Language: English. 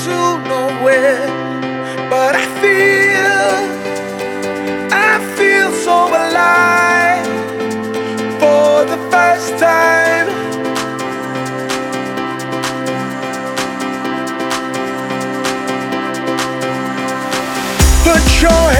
to nowhere. But I feel so alive for the first time. Put your